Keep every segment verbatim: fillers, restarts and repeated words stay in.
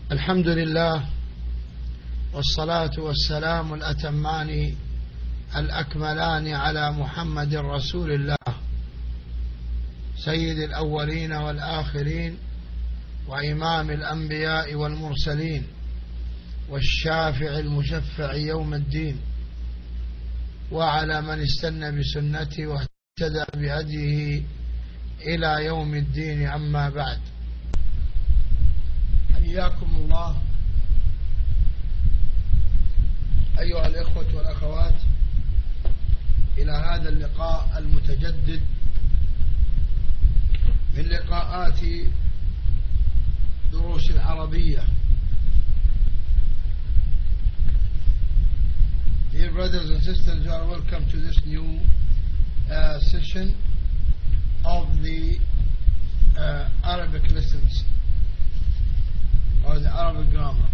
الحمد لله، والصلاة والسلام الأتمان الأكملان على محمد رسول الله سيد الأولين والآخرين وإمام الأنبياء والمرسلين والشافع المشفع يوم الدين، وعلى من استنى بسنته واهتدى بهديه إلى يوم الدين. أما بعد، حياكم الله أيها الإخوة والأخوات إلى هذا اللقاء المتجدد من لقاءات دروس العربية. Dear brothers and sisters, you are welcome to this new uh, session of the uh, Arabic lessons or the Arabic grammar.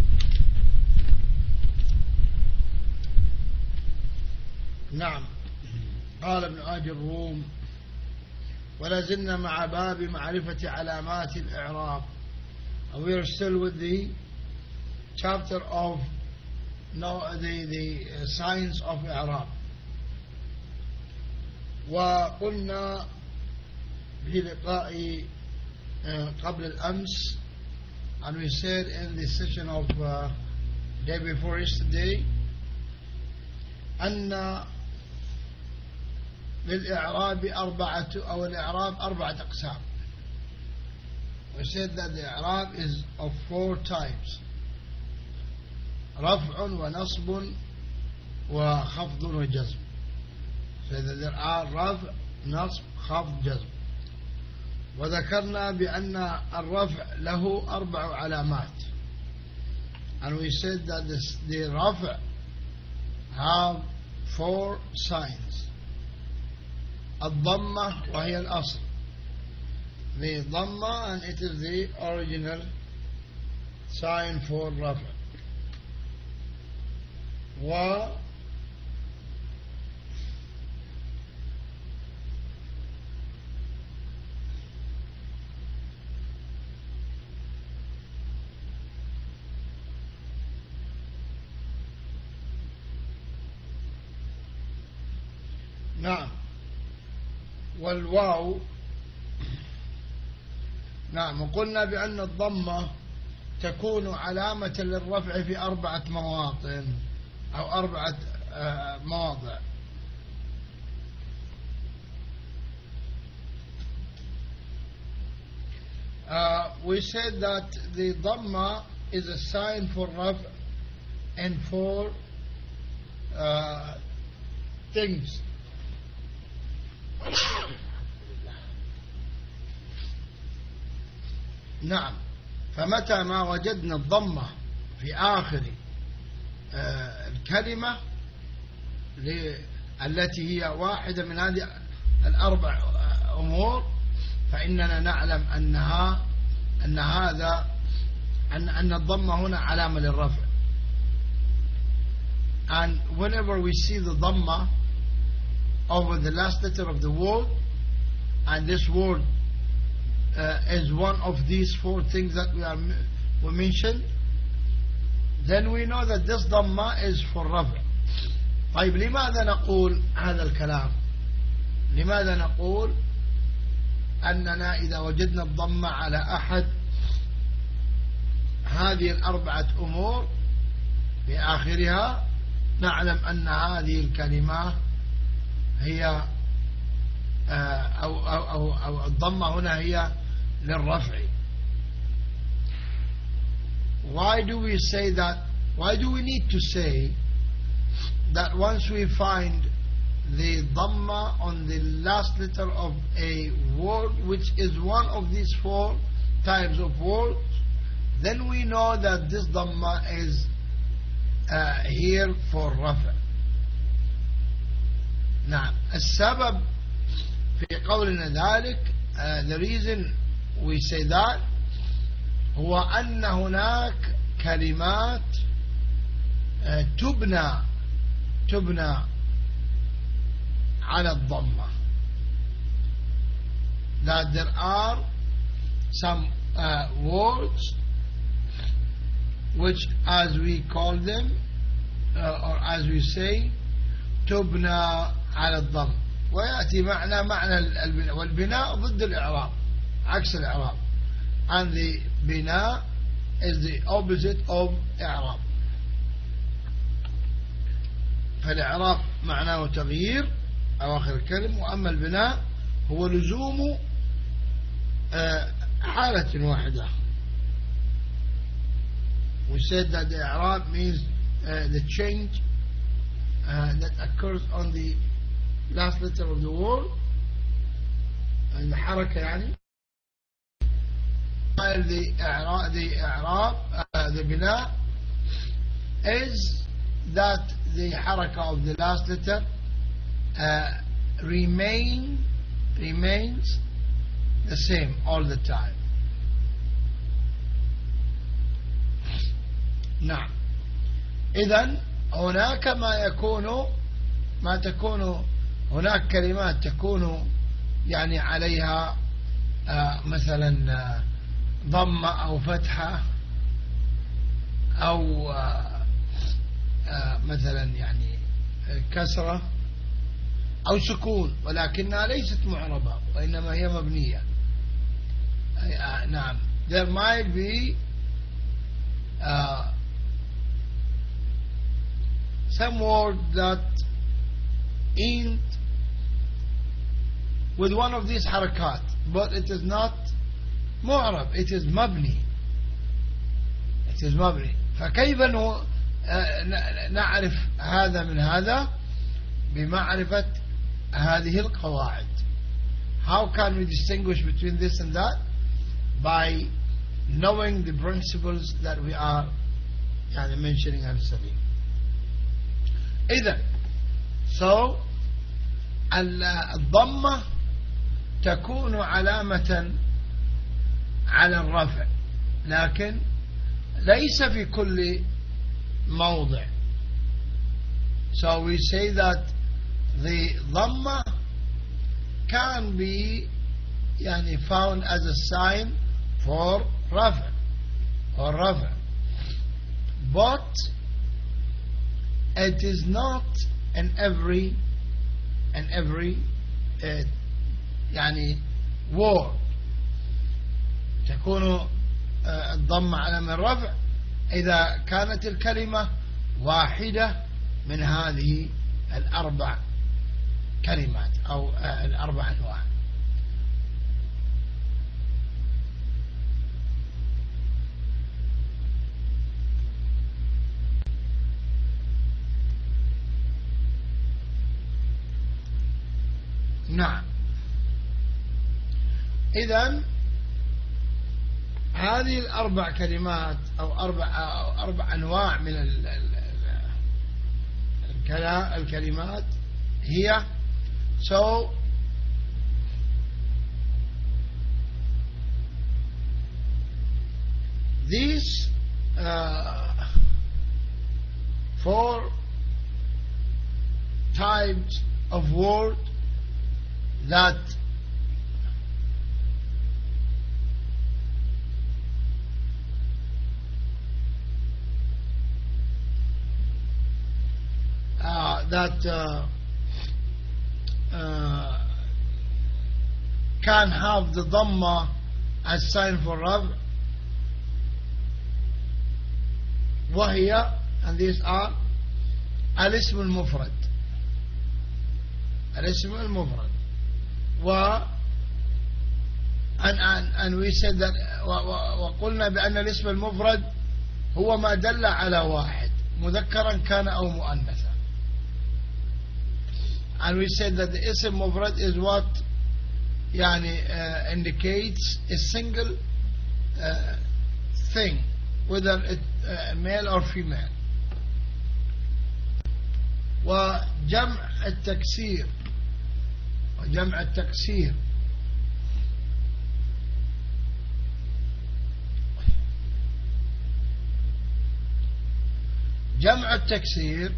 نعم، قال ابن آج الروم: ولا زلنا مع باب معرفة علامات الإعراب. And we are still with the chapter of no, the, the signs of إعراب. وقلنا في لقاء قبل الأمس, and we said in the session of uh, day before yesterday, أن للإعراب أربعة أو الإعراب أربعة أقسام. We said that the إعراب is of four types: رفع ونصب وخفض وجزم. So that there are رفع نصب خفض جزم. وذكرنا بأن الرفع له أربع علامات, and we said that this, the رفع have four signs. الضمة وهي الأصل, the ضمة, and it is the original sign for رفع. و نعم والواو. نعم، وقلنا بأن الضمة تكون علامة للرفع في أربعة مواطن أو أربعة مواضع. Uh, we said that the dhamma is a sign for raf' and for uh, things. نعم، فمتى ما وجدنا الضمة في آخر آه الكلمة التي هي واحدة من هذه الأربع أمور فإننا نعلم أنها أن هذا أن أن الضمة هنا علامة للرفع. And whenever we see the dhamma over the last letter of the word, and this word uh, is one of these four things that we are we mentioned, then we know that this dhamma is for رفع. طيب لماذا نقول هذا الكلام؟ لماذا نقول أننا إذا وجدنا الضمة على أحد هذه الأربعة أمور في آخرها نعلم أن هذه الكلمة هي أو, أو, أو, أو الضمة هنا هي للرفع. Why do we say that? Why do we need to say that once we find the dhamma on the last letter of a word which is one of these four types of words, then we know that this dhamma is uh, here for رفع. نعم، السبب في قولنا ذلك, uh, the reason we say that هو أن هناك كلمات uh, تبنى تبنى على الضمة. That there are some uh, words which as we call them uh, or as we say تبنى على الضم. ويأتي معنى معنى البناء، والبناء ضد الإعراب، عكس الإعراب. And the بناء is the opposite of إعراب. فالإعراب معناه تغيير أواخر الكلم، وأما البناء هو لزوم حالة واحدة. We said that the إعراب means uh, the change uh, that occurs on the last letter of the word, and the حركة يعني. The إعراب, the إعراب uh, the بناء is that the حركة of the last letter uh, remain remains the same all the time. نعم. إذن هناك ما يكون ما تكون هناك كلمات تكون يعني عليها آه مثلا آه ضمة أو فتحة أو آه آه مثلا يعني كسرة أو سكون، ولكنها ليست معربة وإنما هي مبنية. آه نعم. There might be uh, some word that end with one of these harakat, but it is not معرب, it is مبني. It is مبني. فكيف نعرف هذا من هذا؟ بمعرفة هذه القواعد. How can we distinguish between this and that? By knowing the principles that we are يعني mentioning and studying. إذن so الضمة تكون علامة على الرفع، لكن ليس في كل موضع. So we say that the dhamma can be يعني found as a sign for rafa or rafa, but it is not in every in every uh, يعني word. تكون uh, الضمة علامة الرفع إذا كانت الكلمة واحدة من هذه الأربع كلمات أو uh, الأربع أنواع. نعم. إذن هذه الأربع كلمات أو أربع أو أربع أنواع من الكلمات هي so these uh, four types of word that uh, that uh, uh, can have the dhamma as sign for rab, وهي, and these are الاسم المفرد الاسم المفرد و and, and, and we said that وقلنا بأن الاسم المفرد هو ما دل على واحد مذكرا كان أو مؤنثا. And we said that the اسم مفرد is what يعني uh, indicates a single uh, thing, whether it uh, male or female. وجمع التكسير وجمع التكسير جمع التكسير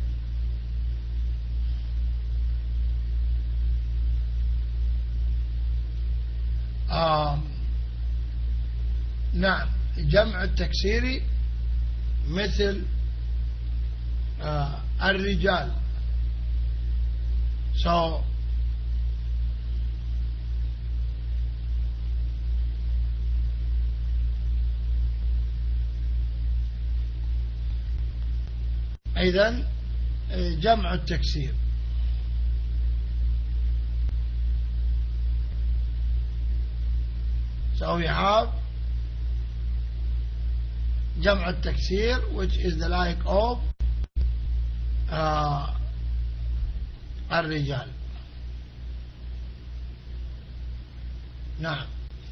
آه نعم. جمع التكسير مثل uh, الرجال. So إذن جمع التكسير. So we have جمع التكسير, which is the like of uh, الرجال. نعم.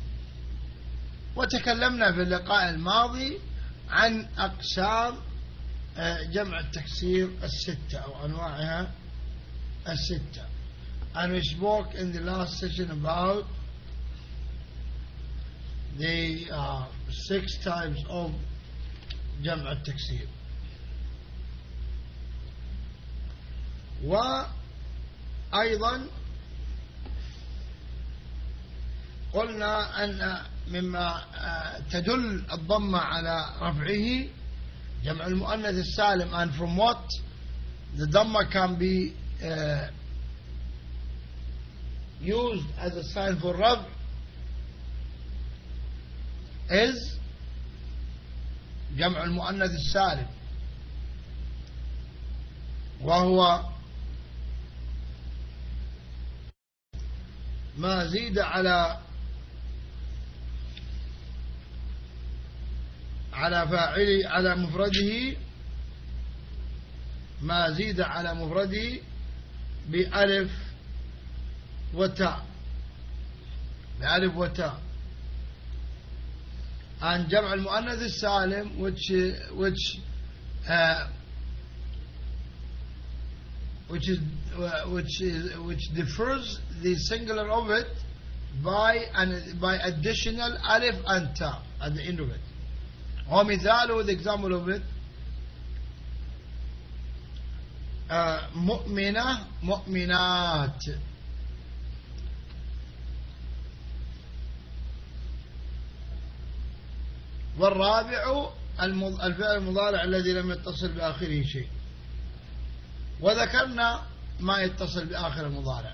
وتكلمنا في اللقاء الماضي عن أقسام جمع التكسير الستة أو أنواعها الستة. And we spoke in the last session about the uh, six types of جمع التكسير. وأيضا قلنا أن مما تدل الضمة على رفعه جمع المؤنث السالم, and from what the dhamma can be uh, used as a sign for raf is جمع المؤنث السالم, وهو ما زيد على على فاعله على مفرده ما زيد على مفرده بألف وتاء بألف وتاء. and جمع المؤنث السالم which which uh, which is uh, which is which differs the singular of it by an by additional alif and ta at the end of it. ومثاله, the example of it, uh, مؤمنة مؤمنات. والرابع الفعل المضارع الذي لم يتصل بآخره شيء. وذكرنا ما يتصل بآخر المضارع.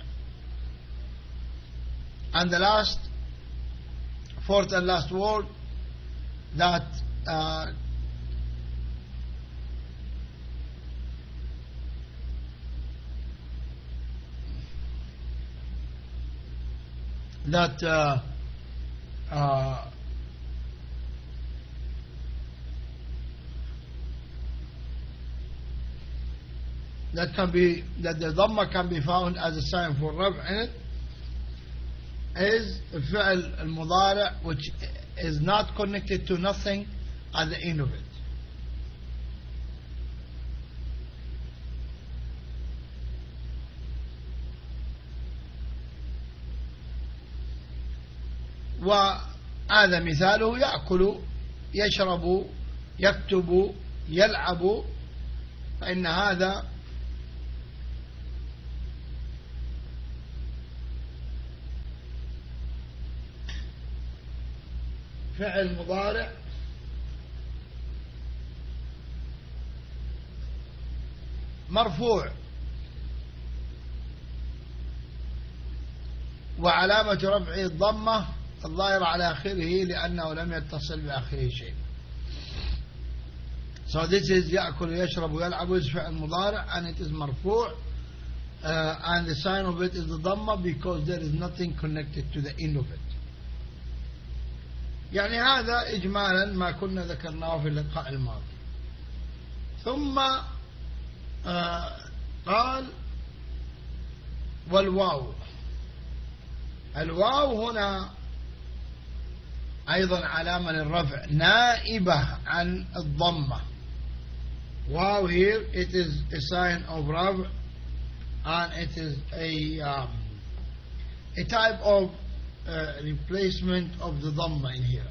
And the last, fourth and last word that uh, that uh, uh, that can be that the dhamma can be found as a sign for raf in it is الفعل المضارع which is not connected to nothing at the end of it. وهذا مثاله يأكل يشرب يكتب يلعب, فإن هذا فعل مضارع مرفوع وعلامة رفعه الضمة الظاهرة على آخره لأنه لم يتصل بآخره شيء. So this is يأكل يشرب ويلعب is فعل مضارع and it is مرفوع uh, and the sign of it is the ضمة because there is nothing connected to the end of it. يعني هذا إجمالا ما كنا ذكرناه في اللقاء الماضي. ثم آه قال والواو. الواو هنا أيضا علامة للرفع نائبة عن الضمة. واو here it is a sign of رفع and it is a um, a type of Uh, replacement of the dhamma in here.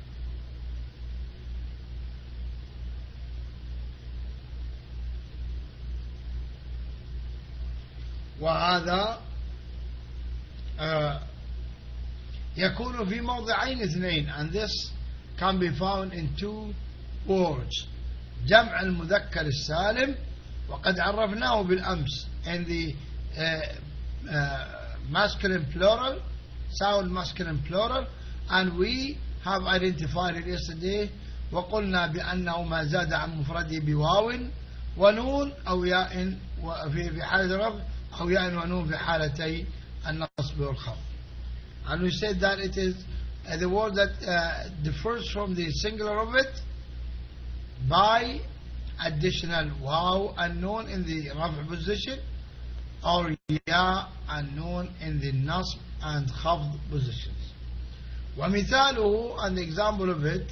وهذا uh, يكون في موضعين اثنين, and this can be found in two words. جمع المذكر السالم وقد عرفناه بالأمس in the uh, uh, masculine plural, sound masculine plural, and we have identified it yesterday وقلنا بأنه ما زاد عن مفرده بواو ونون أو ياء في حالة الرفع أو ياء ونون في حالتي النصب والخفض. And we said that it is uh, the word that uh, differs from the singular of it by additional waw and nun in the raf' position, or ya and nun in the nasb and khafd positions. ومثاله, and the example of it,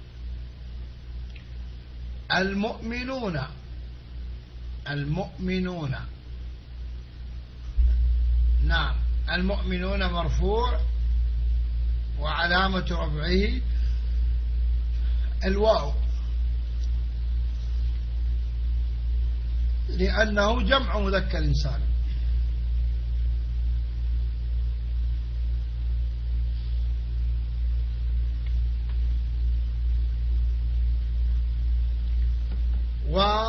المؤمنون المؤمنون نعم المؤمنون مرفوع وعلامة رفعه الواو لأنه جمع مذكر سالم. و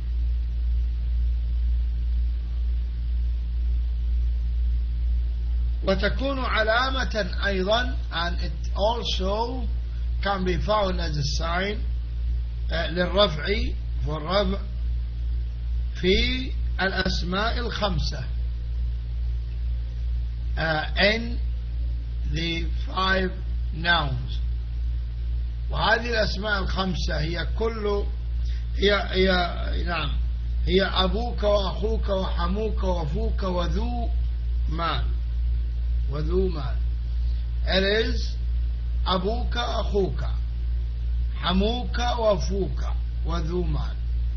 وتكون علامة أيضا, and it also can be found as a sign uh, للرفع والرفع في الأسماء الخمسة uh, in the five nouns. وهذه الأسماء الخمسة هي كل هي هي نعم هي أبوك وأخوك وحموك وفوك وذو مال وذو مال. It is أبوك أخوك حموك وفوك وذو مال.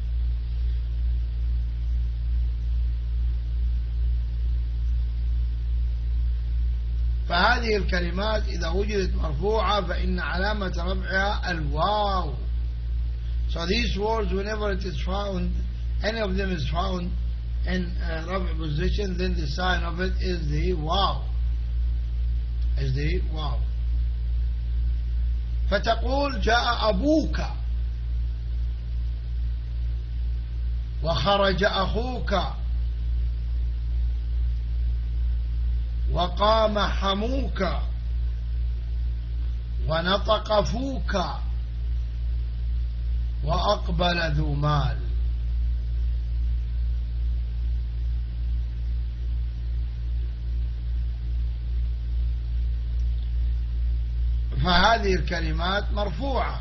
فهذه الكلمات إذا وجدت مرفوعة فإن علامة رفعها الواو. So these words, whenever it is found, any of them is found in uh, raf' position, then the sign of it is the waw. Is the waw. فتقول جاء أبوك وخرج أخوك وقام حموك ونطق فوك وأقبل ذو مال. فهذه الكلمات مرفوعة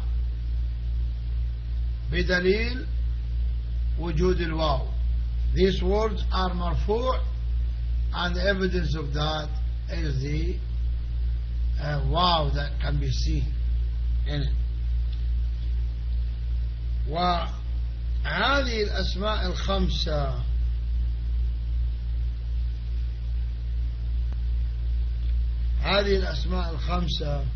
بدليل وجود الواو. These words are مرفوع, and the evidence of that is the uh, waw that can be seen in it. وهذه الأسماء الخمسة هذه الأسماء الخمسة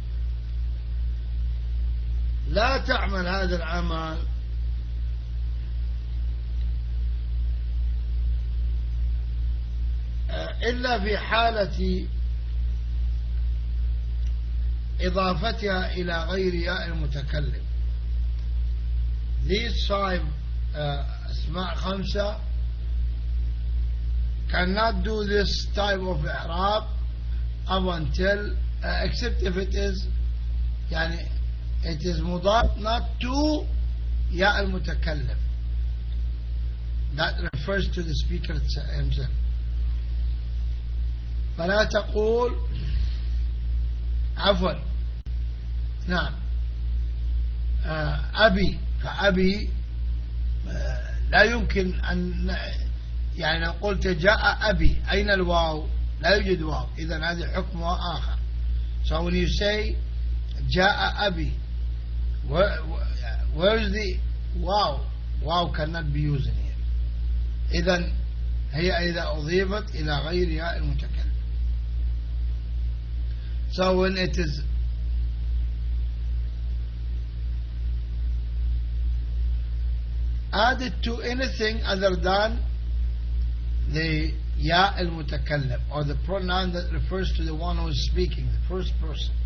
لا تعمل هذا العمل إلا في حالة إضافتها إلى غير ياء المتكلم. These five uh, أسماء خمسة cannot do this type of إعراب up until uh, except if it is يعني it is مضاف not to ياء المتكلم. That refers to the speaker himself. فلا تقول عفوا نعم أبي. فأبي لا يمكن أن يعني لو قلت جاء أبي أين الواو؟ لا يوجد واو. إذن هذا حكمها آخر. So when you say جاء أبي, where, where is the wow? Wow cannot be used in here. إذن هي إذا أضيفت إلى غير ياء المتكلم. So when it is added to anything other than the ya al-mutakallim, or the pronoun that refers to the one who is speaking, the first person,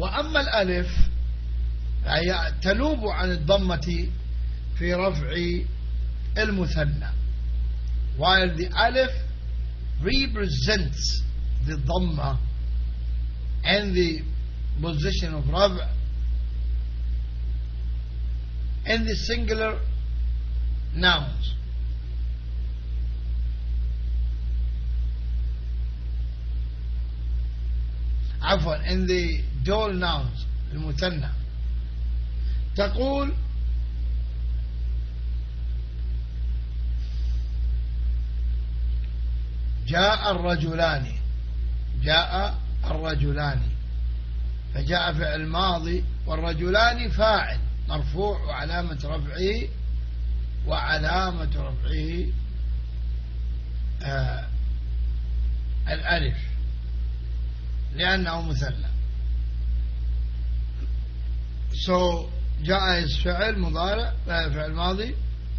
وأما الألف فهي تنوب عن الضمة في رفع المثنى, while the alif represents the dhamma and the position of raf' in the singular nouns. عفوا, in the dual nouns المثنى. تقول جاء الرجلان, جاء الرجلان, فجاء فعل ماضي والرجلان فاعل مرفوع وعلامة رفعه وعلامة رفعه آه الألف لأنه مثنى. so جاء فعل مضارع فعل ماضي,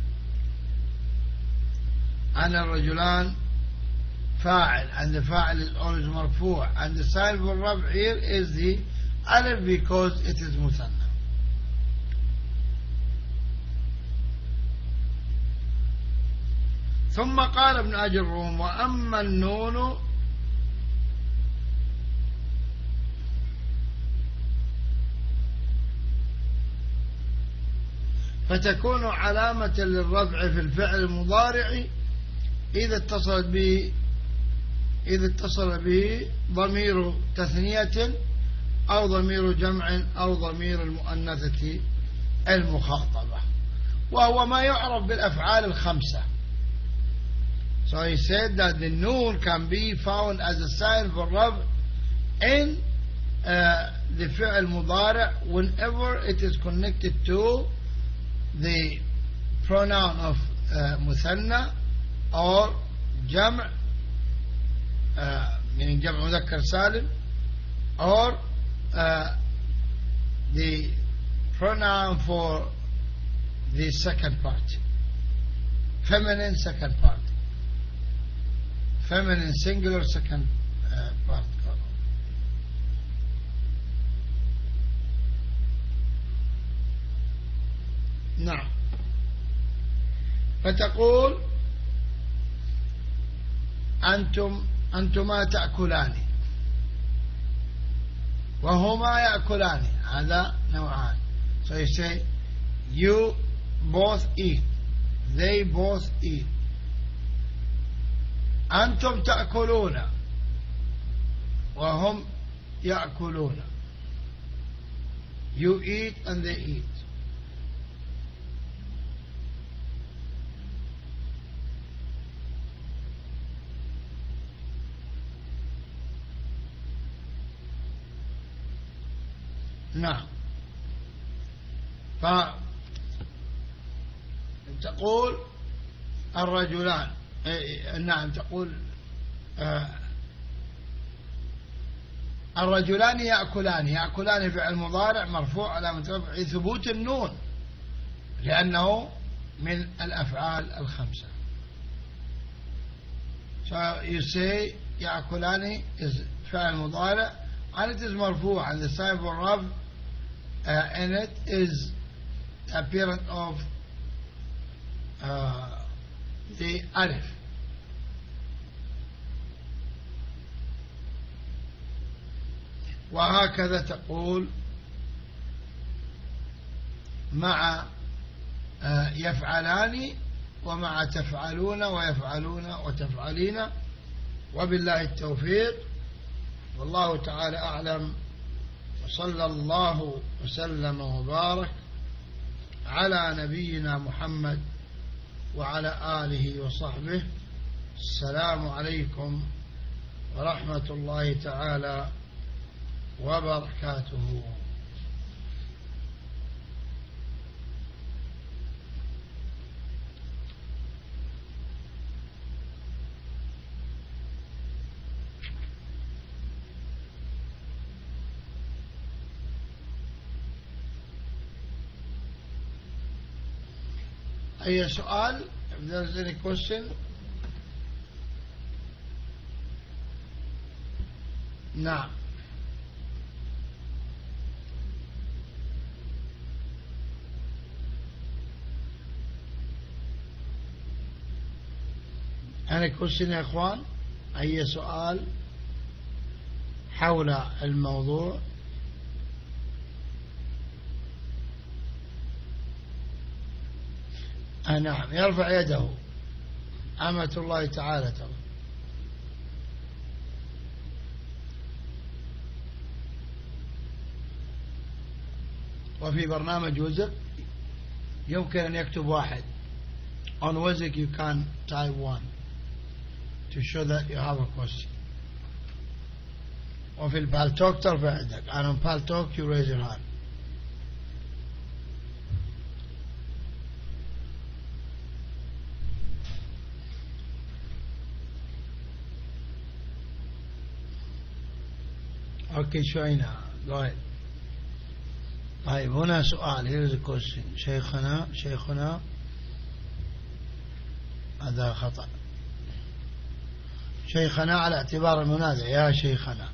أنا الرجلان فاعل, and the fa'il is always مرفوع, and the sign for raf' here is the alif because it is مثنى. ثم قال ابن أجر الروم وأما النون فتكون علامة للرفع في الفعل المضارع إذا اتصل به إذا اتصل به ضمير تثنية أو ضمير جمع أو ضمير المؤنثة المخاطبة, وهو ما يعرف بالأفعال الخمسة. So he said that the noon can be found as a sign for raf' in uh, the fi'l mudari' whenever it is connected to the pronoun of uh, muthanna or jam', uh, meaning jam' mudhakkar salim, or uh, the pronoun for the second part, feminine second part, feminine singular second uh, part. نعم. فتقول أنتم أنتما تأكلان وهما يأكلان, هذا نوعان. So you say you both eat, they both eat. أنتم تأكلون وهم يأكلون, you eat and they eat. نعم. فتقول الرجلان, نعم تقول الرجلان يأكلان, يأكلان فعل مضارع مرفوع علامة رفعه ثبوت النون لأنه من الأفعال الخمسة. So you say يأكلان is فعل مضارع and it is مرفوع, and the sign for raf' uh, in it is appearance of uh, the alif. وهكذا تقول مع uh, يفعلان ومع تفعلون ويفعلون وتفعلين. وبالله التوفيق, والله تعالى أعلم, وصلى الله وسلم وبارك على نبينا محمد وعلى آله وصحبه. السلام عليكم ورحمة الله تعالى وبركاته. أي سؤال؟ If there is any question. نعم. أنا كويسين يا إخوان؟ أي سؤال حول الموضوع؟ نعم، يرفع يده أمة الله تعالى ترى. وفي برنامج وزق يمكن أن يكتب واحد. On Wizik you can type one to show that you have a question. وفي البالتوك ترفع يدك. And on Paltalk you raise your hand. Okay, شوينا. Go ahead. طيب هنا سؤال. Here is a question. شيخنا شيخنا هذا خطأ. شيخنا على اعتبار المنازع. يا شيخنا,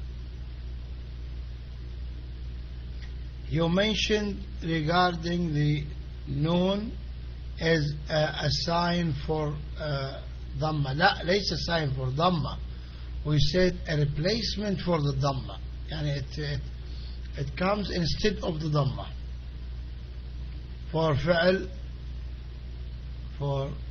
you mentioned regarding the noon as a, a sign for uh, dhamma. لا, ليس sign for dhamma. We said a replacement for the dhamma. يعني it, it, it comes instead of the dhamma for فعل for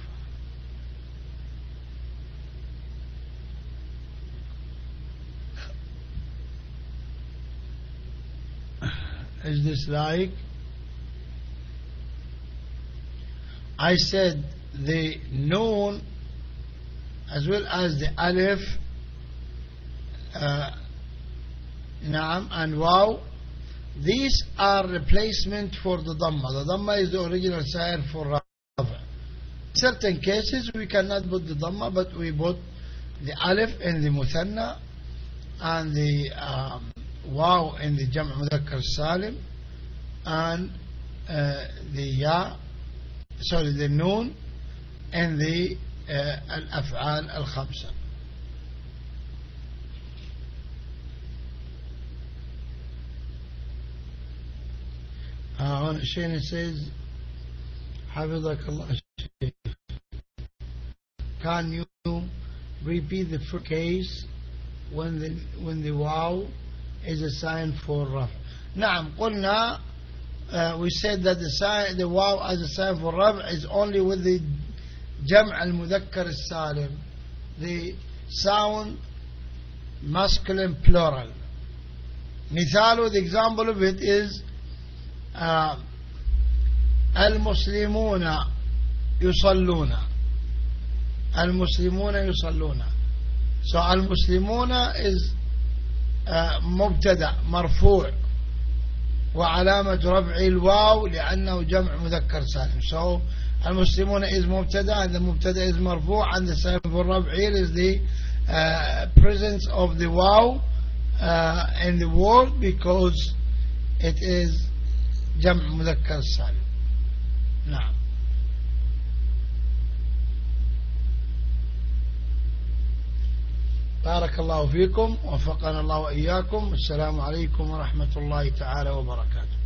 is this like? I said the noon as well as the alif uh, Naam and Waw, these are replacement for the Dhamma. The Dhamma is the original sign for Rafa. In certain cases we cannot put the Dhamma, but we put the Alif in the Muthanna and the um, Waw in the Jam' Mudhakkar Salim and uh, the Ya, sorry, the Noon and the uh, Al-Af'al Al-Khamsa. هنا شيء says حفظك الله شيخ, can you repeat the first case when the when the waw is a sign for raf? نعم, قلنا uh, we said that the sign the waw as a sign for raf is only with the jam' al-mudhakkar al-salim, the sound masculine plural. مثال, the example of it is Uh, المسلمون يصلون. المسلمون يصلون. So المسلمون is uh, مبتدأ مرفوع وعلامة رفع الواو لأنه جمع مذكر سالم. So المسلمون is مبتدأ and the مبتدأ is مرفوع and the sign for رفع here is the uh, presence of the waw uh, in the word because it is جمع مذكر سالم. نعم. بارك الله فيكم ووفقنا الله وإياكم. السلام عليكم ورحمة الله تعالى وبركاته.